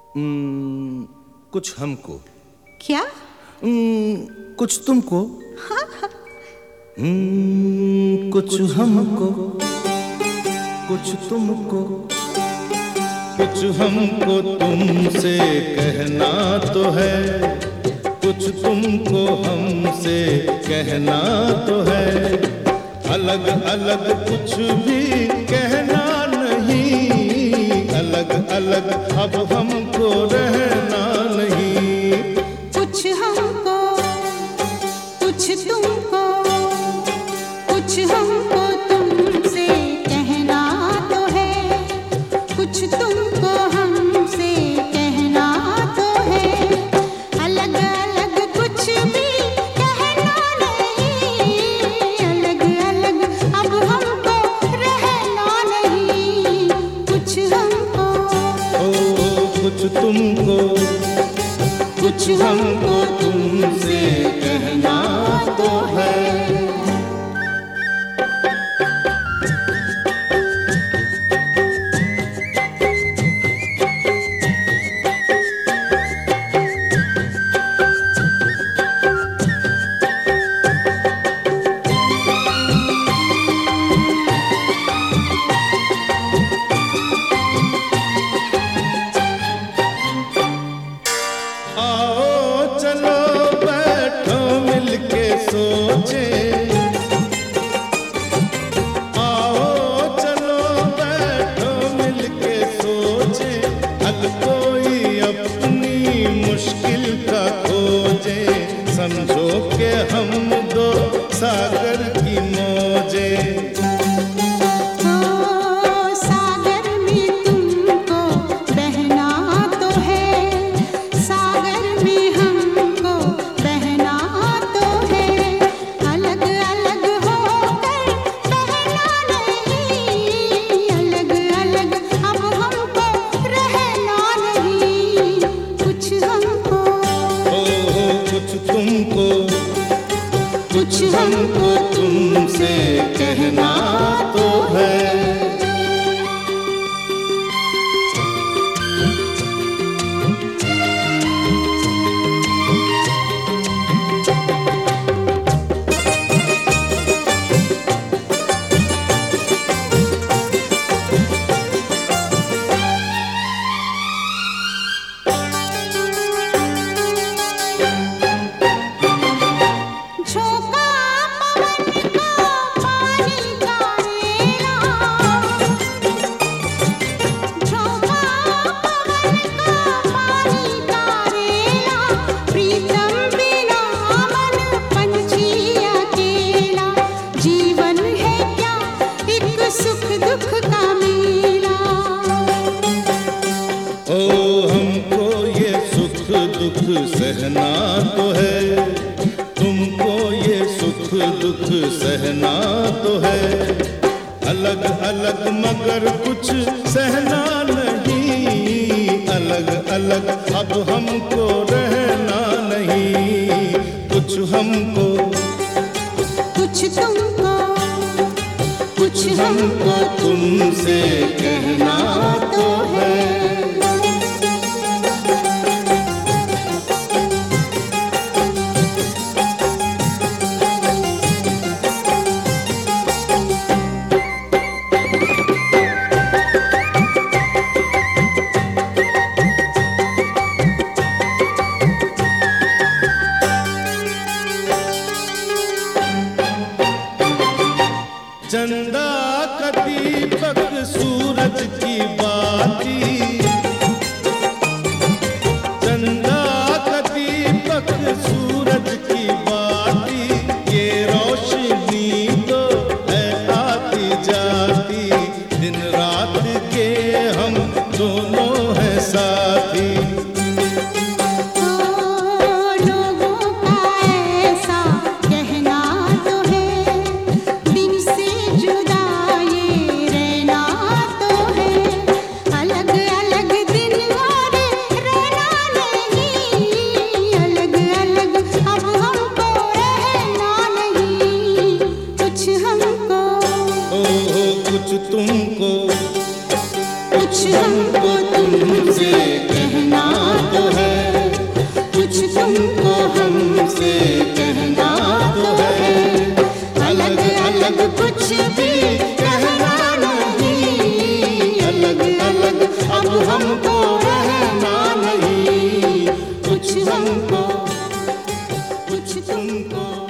कुछ हमको। क्या? कुछ तुमको। कुछ हमको, कुछ तुमको, कुछ हमको तुमसे कहना तो है, कुछ तुमको हमसे कहना तो है। अलग अलग कुछ भी कहना नहीं, अलग अलग अब हमको रहना नहीं। कुछ हमको, कुछ तुमको, कुछ हमको तुमसे कहना तो है, कुछ तुमको हमसे कहना तो है। अलग अलग कुछ भी कहना नहीं, अलग अलग अब हमको रहना नहीं। कुछ हमको, कुछ तुमको, कुछ हमको तुमसे कहना तो है। समझो के हम दो सागर की मौजें। सागर में तुमको बहना तो है, सागर में हमको बहना तो है। अलग अलग होकर बहना नहीं, अलग अलग अब हमको रहना नहीं। कुछ हमको, कुछ तुमको, कुछ हमको तुमसे कहना तो है। दुख सहना तो है, तुमको ये सुख दुख सहना तो है। अलग अलग मगर कुछ सहना नहीं, अलग अलग अब हमको रहना नहीं। कुछ हमको, कुछ तुमको, कुछ हमको तुमसे कहना तो है। चंदा का दीपक सूरज की बाती, चंदा का दीपक सूरज की बाती। ये रोशनी तो है आती जाती, दिन रात के हम दोनों हैं साथी। कुछ तुमको, कुछ हमको तुमसे कहना अलग कुछ भी कहना नहीं, अलग अलग अब हमको रहना नहीं, कुछ हमको कुछ तुमको।